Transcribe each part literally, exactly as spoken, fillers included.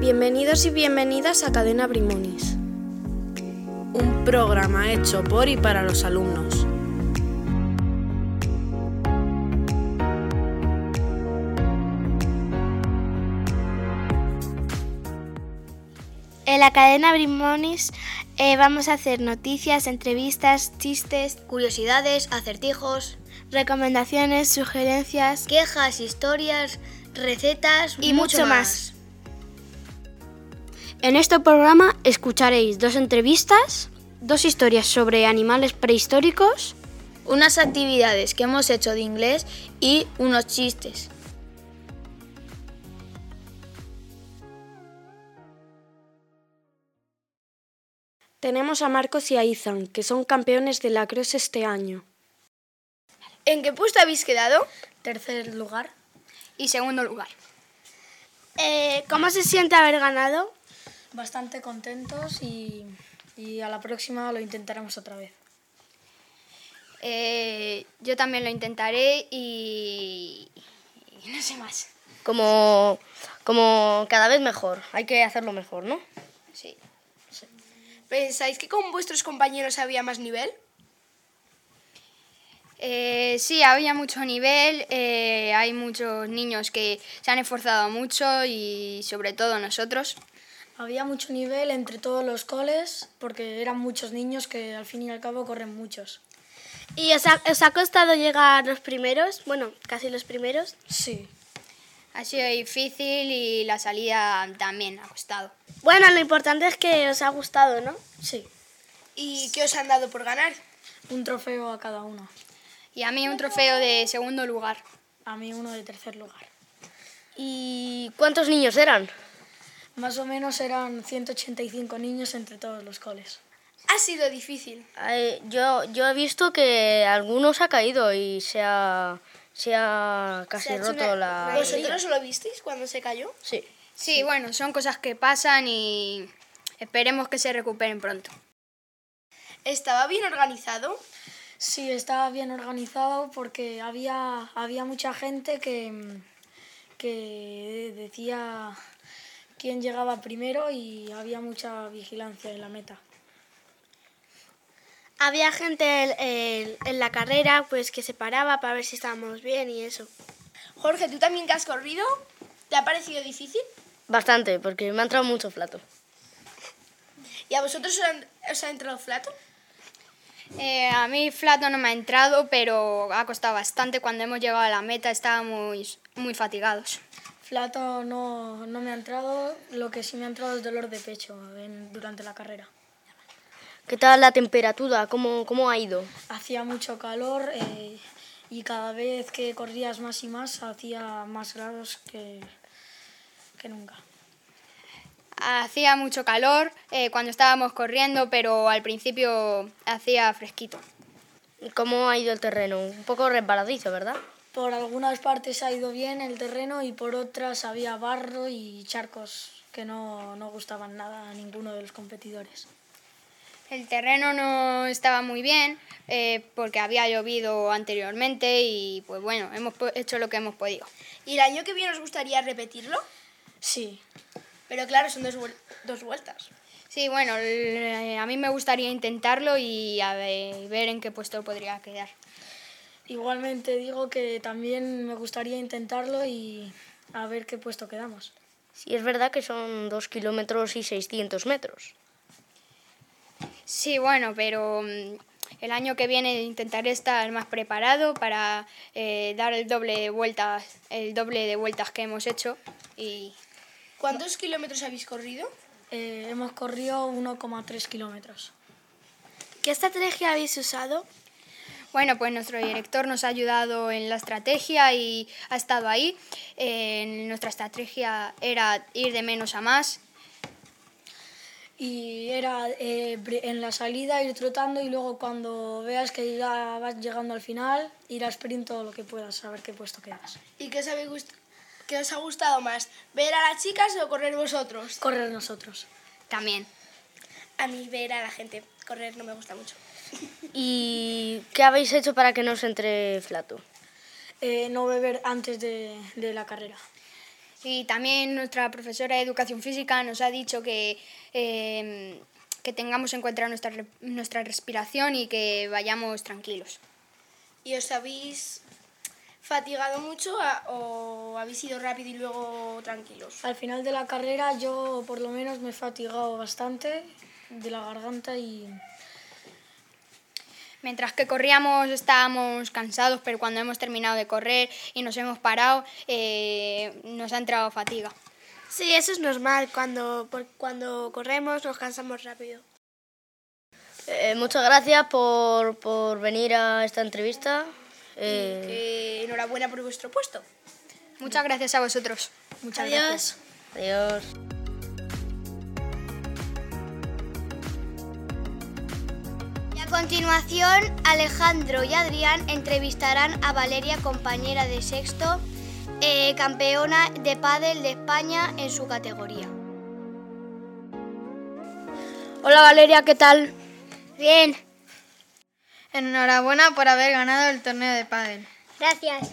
Bienvenidos y bienvenidas a Cadena Brimonis, un programa hecho por y para los alumnos. En la Cadena Brimonis eh, vamos a hacer noticias, entrevistas, chistes, curiosidades, acertijos, recomendaciones, sugerencias, quejas, historias, recetas y mucho, mucho más. más. En este programa escucharéis dos entrevistas, dos historias sobre animales prehistóricos, unas actividades que hemos hecho de inglés y unos chistes. Tenemos a Marcos y a Ethan, que son campeones de lacrosse este año. ¿En qué puesto habéis quedado? Tercer lugar y segundo lugar. Eh, ¿Cómo se siente haber ganado? Bastante contentos y, y a la próxima lo intentaremos otra vez. Eh, yo también lo intentaré y, y no sé más. Como, como cada vez mejor, hay que hacerlo mejor, ¿no? Sí. sí. ¿Pensáis que con vuestros compañeros había más nivel? Eh, sí, había mucho nivel, eh, hay muchos niños que se han esforzado mucho y sobre todo nosotros. Había mucho nivel entre todos los coles porque eran muchos niños que al fin y al cabo corren muchos. ¿Y os ha, os ha costado llegar los primeros? Bueno, casi los primeros. Sí. Ha sido difícil y la salida también ha costado. Bueno, lo importante es que os ha gustado, ¿no? Sí. ¿Y qué os han dado por ganar? Un trofeo a cada uno. Y a mí un trofeo de segundo lugar. A mí uno de tercer lugar. ¿Y cuántos niños eran? Más o menos eran ciento ochenta y cinco niños entre todos los coles. Ha sido difícil. Eh, yo, yo he visto que algunos ha caído y se ha, se ha casi se ha roto una... la... ¿Vosotros lo visteis cuando se cayó? Sí. Sí, sí, bueno, son cosas que pasan y esperemos que se recuperen pronto. ¿Estaba bien organizado? Sí, estaba bien organizado porque había, había mucha gente que, que decía quién llegaba primero y había mucha vigilancia en la meta. Había gente en, en, en la carrera pues que se paraba para ver si estábamos bien y eso. Jorge, ¿tú también que has corrido? ¿Te ha parecido difícil? Bastante, porque me ha entrado mucho flato. ¿Y a vosotros os ha, os ha entrado flato? Eh, a mí flato no me ha entrado, pero ha costado bastante. Cuando hemos llegado a la meta estábamos muy fatigados. Flato no, no me ha entrado, lo que sí me ha entrado es dolor de pecho en, durante la carrera. ¿Qué tal la temperatura? ¿Cómo, cómo ha ido? Hacía mucho calor eh, y cada vez que corrías más y más hacía más grados que, que nunca. Hacía mucho calor eh, cuando estábamos corriendo, pero al principio hacía fresquito. ¿Cómo ha ido el terreno? Un poco resbaladizo, ¿verdad? Por algunas partes ha ido bien el terreno y por otras había barro y charcos que no, no gustaban nada a ninguno de los competidores. El terreno no estaba muy bien eh, porque había llovido anteriormente y pues bueno, hemos hecho lo que hemos podido. ¿Y el año que viene os gustaría repetirlo? Sí. Pero claro, son dos, dos vueltas. Sí, bueno, a mí me gustaría intentarlo y a ver, ver en qué puesto podría quedar. Igualmente digo que también me gustaría intentarlo y a ver qué puesto quedamos. Sí, es verdad que son dos kilómetros y seiscientos metros. Sí, bueno, pero el año que viene intentaré estar más preparado para eh, dar el doble de vueltas, el doble de vueltas que hemos hecho y... ¿Cuántos kilómetros habéis corrido? Eh, hemos corrido uno coma tres kilómetros. ¿Qué estrategia habéis usado? Bueno, pues nuestro director nos ha ayudado en la estrategia y ha estado ahí. Eh, nuestra estrategia era ir de menos a más. Y era eh, en la salida ir trotando y luego cuando veas que ya vas llegando al final, ir a sprint todo lo que puedas, a ver qué puesto quedas. ¿Y qué os habéis gustado? ¿Qué os ha gustado más? ¿Ver a las chicas o correr vosotros? Correr nosotros. También. A mí ver a la gente correr no me gusta mucho. ¿Y qué habéis hecho para que no os entre flato? Eh, no beber antes de, de la carrera. Y también nuestra profesora de Educación Física nos ha dicho que, eh, que tengamos en cuenta nuestra, nuestra respiración y que vayamos tranquilos. ¿Y os habéis fatigado mucho o habéis ido rápido y luego tranquilos? Al final de la carrera yo por lo menos me he fatigado bastante de la garganta y... Mientras que corríamos estábamos cansados, pero cuando hemos terminado de correr y nos hemos parado, eh, nos ha entrado fatiga. Sí, eso es normal. Cuando, por, cuando corremos nos cansamos rápido. Eh, muchas gracias por, por venir a esta entrevista. Eh... Eh, enhorabuena por vuestro puesto. Muchas gracias a vosotros. Muchas Adiós. gracias. Adiós. A continuación, Alejandro y Adrián entrevistarán a Valeria, compañera de sexto, eh, campeona de pádel de España en su categoría. Hola Valeria, ¿qué tal? Bien, Enhorabuena por haber ganado el torneo de pádel. gracias.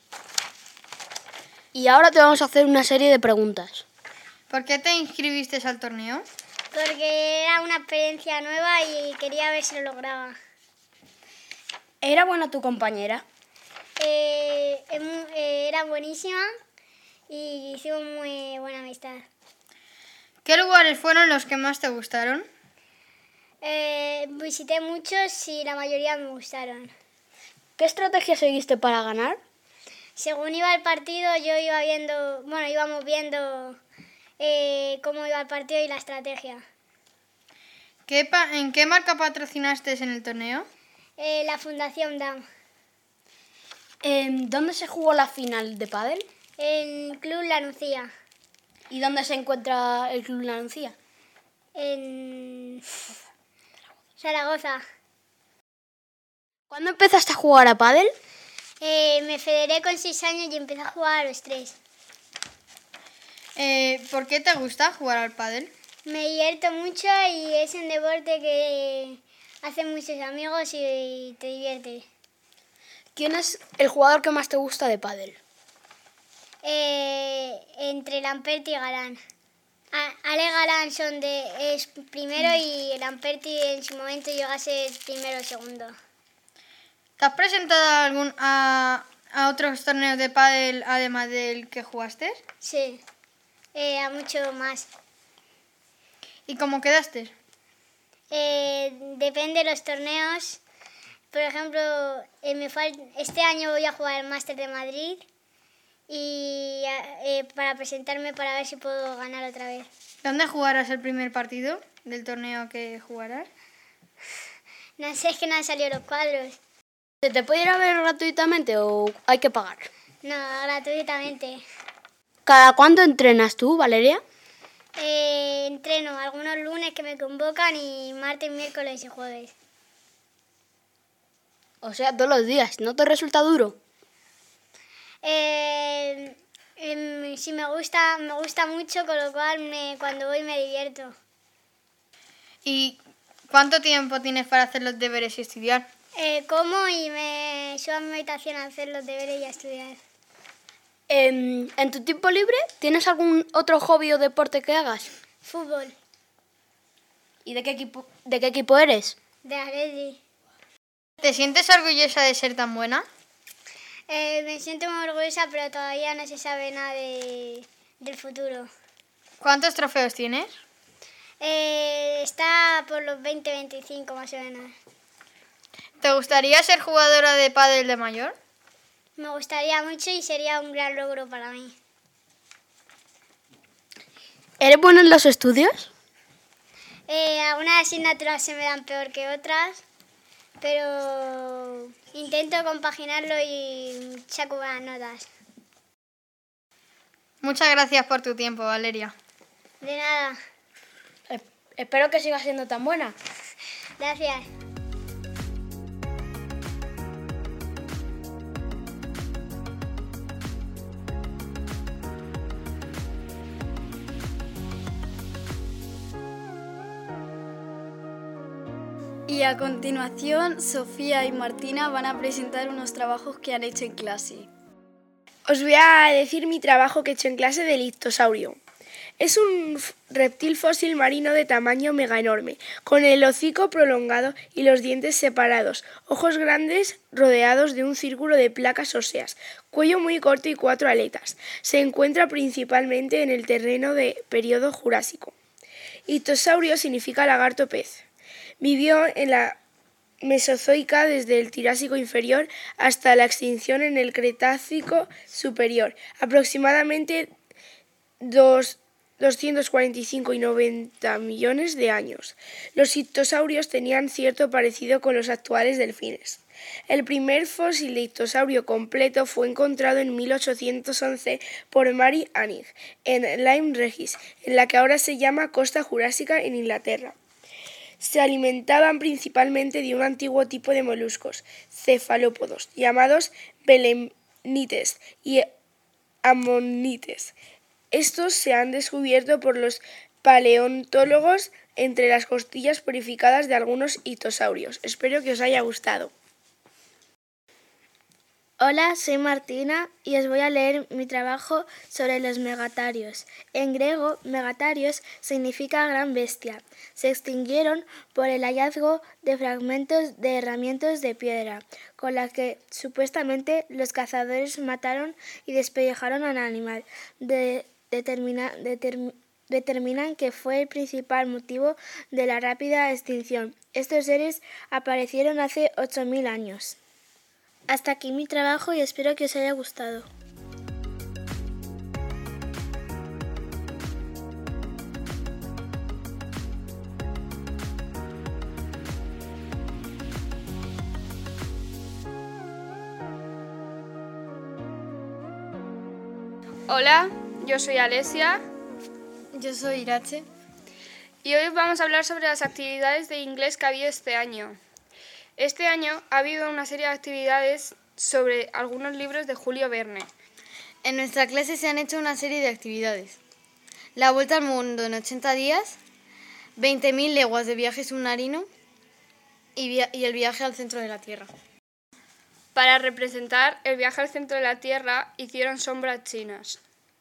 Y ahora te vamos a hacer una serie de preguntas. ¿Por qué te inscribiste al torneo? Porque era una experiencia nueva y quería ver si lo lograba. ¿Era buena tu compañera? Eh, es mu- eh, era buenísima y hicimos muy buena amistad. ¿Qué lugares fueron los que más te gustaron? Eh, visité muchos y la mayoría me gustaron. ¿Qué estrategia seguiste para ganar? Según iba el partido, yo iba viendo, bueno, íbamos viendo eh, cómo iba el partido y la estrategia. ¿Qué pa- ¿En qué marca patrocinaste en el torneo? Eh, la Fundación D A M, Em, ¿Dónde se jugó la final de pádel? en Club La Nucía, ¿Y dónde se encuentra el Club La Nucía? en Zaragoza. ¿Cuándo empezaste a jugar a pádel? Eh, me federé con seis años y empecé a jugar a los tres. Eh, ¿Por qué te gusta jugar al pádel? Me divierto mucho y es un deporte que hace muchos amigos y te divierte. ¿Quién es el jugador que más te gusta de pádel? Eh, entre Lamperti y Galán. A- Ale Galán son de, es primero y Lamperti en su momento llegó a ser primero o segundo. ¿Te has presentado a, algún, a, a otros torneos de pádel además del que jugaste? Sí, eh, a mucho más. ¿Y cómo quedaste? Eh, depende de los torneos. Por ejemplo, eh, me fal- este año voy a jugar el Máster de Madrid y eh, para presentarme para ver si puedo ganar otra vez. ¿Dónde jugarás el primer partido del torneo que jugarás? No sé, es que no han salido los cuadros. ¿Se te puede ir a ver gratuitamente o hay que pagar? No, gratuitamente. ¿Cada cuánto entrenas tú, Valeria? Eh, entreno algunos lunes que me convocan y martes, miércoles y jueves. O sea, todos los días. ¿No te resulta duro? Eh, em, sí, me gusta, me gusta mucho, con lo cual me, cuando voy me divierto. ¿Y cuánto tiempo tienes para hacer los deberes y estudiar? Eh, como y me subo a mi habitación a hacer los deberes y a estudiar. Em, ¿En tu tiempo libre tienes algún otro hobby o deporte que hagas? Fútbol, ¿Y de qué equipo, de qué equipo eres? de Atleti. ¿Te sientes orgullosa de ser tan buena? Eh, me siento muy orgullosa, pero todavía no se sabe nada de, del futuro. ¿Cuántos trofeos tienes? Eh, está por los veinte veinticinco más o menos. ¿Te gustaría ser jugadora de pádel de mayor? Me gustaría mucho y sería un gran logro para mí. ¿Eres bueno en los estudios? Eh, algunas asignaturas se me dan peor que otras, pero intento compaginarlo y saco buenas notas. Muchas gracias por tu tiempo, Valeria. De nada, Eh, espero que sigas siendo tan buena. gracias. Y a continuación, Sofía y Martina van a presentar unos trabajos que han hecho en clase. Os voy a decir mi trabajo que he hecho en clase del ictosaurio. Es un reptil fósil marino de tamaño mega enorme, con el hocico prolongado y los dientes separados, ojos grandes rodeados de un círculo de placas óseas, cuello muy corto y cuatro aletas. Se encuentra principalmente en el terreno de período Jurásico. Ictosaurio significa lagarto pez. Vivió en la Mesozoica desde el Triásico inferior hasta la extinción en el Cretácico superior, aproximadamente dos doscientos cuarenta y cinco y noventa millones de años. Los ictosaurios tenían cierto parecido con los actuales delfines. El primer fósil de ictosaurio completo fue encontrado en mil ochocientos once por Mary Anning en Lyme Regis, en la que ahora se llama Costa Jurásica en Inglaterra. Se alimentaban principalmente de un antiguo tipo de moluscos, cefalópodos, llamados belemnites y ammonites. Estos se han descubierto por los paleontólogos entre las costillas purificadas de algunos ictosaurios. Espero que os haya gustado. Hola, soy Martina y os voy a leer mi trabajo sobre los megatarios. En griego, megatarios significa gran bestia. Se extinguieron por el hallazgo de fragmentos de herramientas de piedra, con las que supuestamente los cazadores mataron y despellejaron al animal. De, determina, determ, determinan que fue el principal motivo de la rápida extinción. Estos seres aparecieron hace ocho mil años. Hasta aquí mi trabajo y espero que os haya gustado. Hola, yo soy Alesia. Yo soy Irache. Y hoy vamos a hablar sobre las actividades de inglés que ha habido este año. Este año ha habido una serie de actividades sobre algunos libros de Julio Verne. En nuestra clase se han hecho una serie de actividades. La vuelta al mundo en ochenta días, veinte mil leguas de viaje submarino y, via- y el viaje al centro de la Tierra. Para representar el viaje al centro de la Tierra hicieron sombras chinas.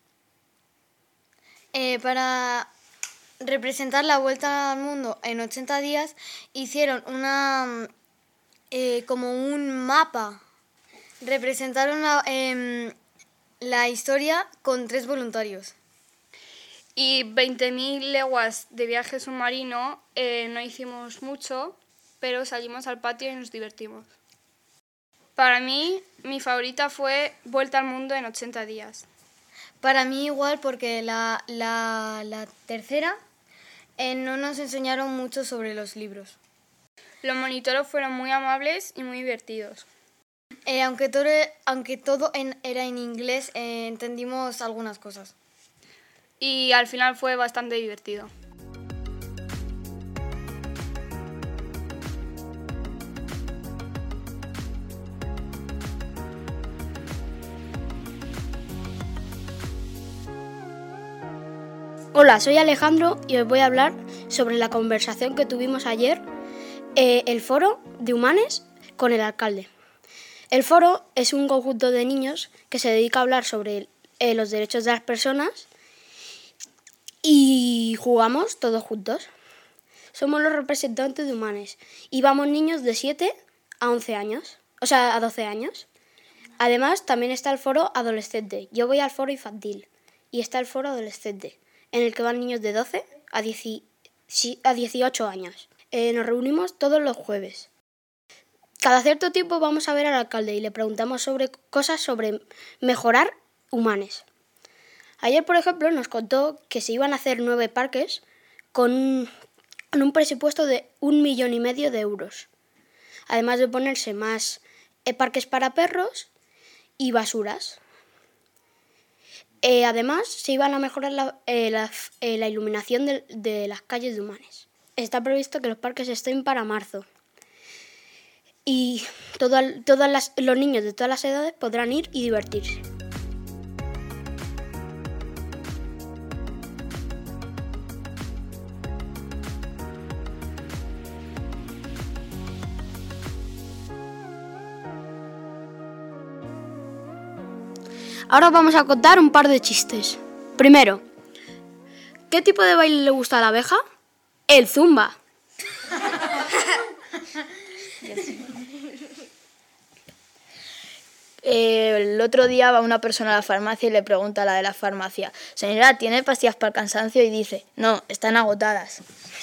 Eh, para representar la vuelta al mundo en ochenta días hicieron una eh, como un mapa. Representaron la, eh, la historia con tres voluntarios. Y veinte mil leguas de viaje submarino eh, no hicimos mucho, pero salimos al patio y nos divertimos. Para mí, mi favorita fue Vuelta al mundo en ochenta días. Para mí igual porque la, la, la tercera eh, no nos enseñaron mucho sobre los libros. Los monitores fueron muy amables y muy divertidos. Eh, aunque todo, aunque todo en, era en inglés, eh, entendimos algunas cosas. Y al final fue bastante divertido. Hola, soy Alejandro y os voy a hablar sobre la conversación que tuvimos ayer, eh, el foro de Humanes con el alcalde. El foro es un conjunto de niños que se dedica a hablar sobre eh, los derechos de las personas y jugamos todos juntos. Somos los representantes de Humanes y vamos niños de siete a once años, o sea, a doce años. Además, también está el foro adolescente. Yo voy al foro infantil y está el foro adolescente, en el que van niños de doce a dieciocho años. Eh, nos reunimos todos los jueves. Cada cierto tiempo vamos a ver al alcalde y le preguntamos sobre cosas sobre mejorar Humanes. Ayer, por ejemplo, nos contó que se iban a hacer nueve parques con un, con un presupuesto de un millón y medio de euros. Además de ponerse más eh, parques para perros y basuras. Eh, además, se iban a mejorar la, eh, la, eh, la iluminación de, de las calles de Humanes. Está previsto que los parques estén para marzo. Y todo, todas las, los niños de todas las edades podrán ir y divertirse. Ahora os vamos a contar un par de chistes. Primero, ¿qué tipo de baile le gusta a la abeja? El zumba. El otro día va una persona a la farmacia y le pregunta a la de la farmacia: señora, ¿tiene pastillas para el cansancio? Y dice: no, están agotadas.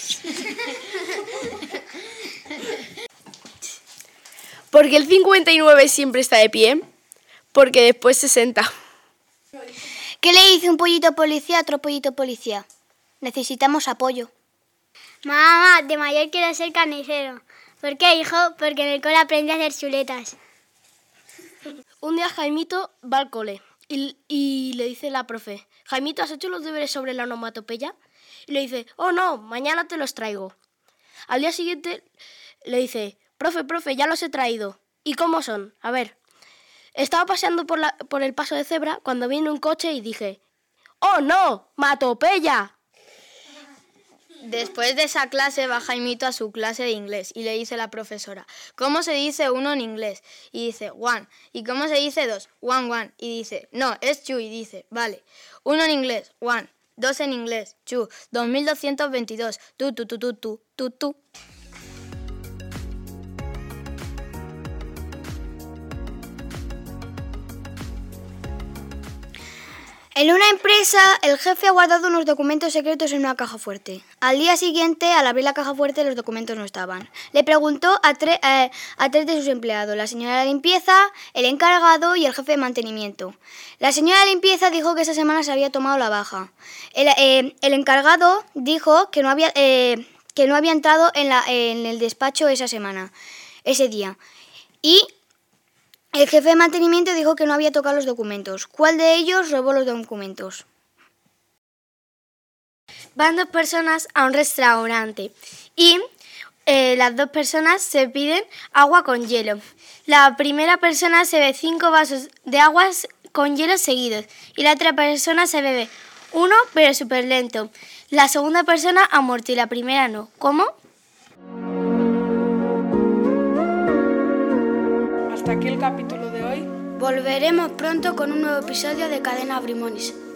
¿Por qué el cincuenta y nueve siempre está de pie? Porque después se senta. ¿Qué le dice un pollito policía a otro pollito policía? Necesitamos apoyo. Mamá, de mayor quiero ser carnicero. ¿Por qué, hijo? Porque en el cole aprendí a hacer chuletas. Un día Jaimito va al cole y, y le dice la profe: Jaimito, ¿has hecho los deberes sobre la onomatopeya? Y le dice: oh no, mañana te los traigo. Al día siguiente le dice: profe, profe, ya los he traído. ¿Y cómo son? A ver. Estaba paseando por, la, por el paso de cebra cuando vino un coche y dije: ¡oh no! ¡Matopeya! Después de esa clase va Jaimito a su clase de inglés y le dice la profesora: ¿cómo se dice uno en inglés? Y dice: one. ¿Y cómo se dice dos? One, one. Y dice: no, es two. Y dice: vale. Uno en inglés, one. Dos en inglés, two. dos mil doscientos veintidós, tu, tu, tu, tu, tu, tu, tu. En una empresa, el jefe ha guardado unos documentos secretos en una caja fuerte. Al día siguiente, al abrir la caja fuerte, los documentos no estaban. Le preguntó a, tre- eh, a tres de sus empleados: la señora de limpieza, el encargado y el jefe de mantenimiento. La señora de limpieza dijo que esa semana se había tomado la baja. El, eh, el encargado dijo que no había, eh, que no había entrado en, la, en el despacho esa semana, ese día. Y el jefe de mantenimiento dijo que no había tocado los documentos. ¿Cuál de ellos robó los documentos? Van dos personas a un restaurante y eh, las dos personas se piden agua con hielo. La primera persona se bebe cinco vasos de agua con hielo seguidos y la otra persona se bebe uno pero súper lento. La segunda persona ha muerto y la primera no. ¿Cómo? Hasta aquí el capítulo de hoy. Volveremos pronto con un nuevo episodio de Cadena Brimonis.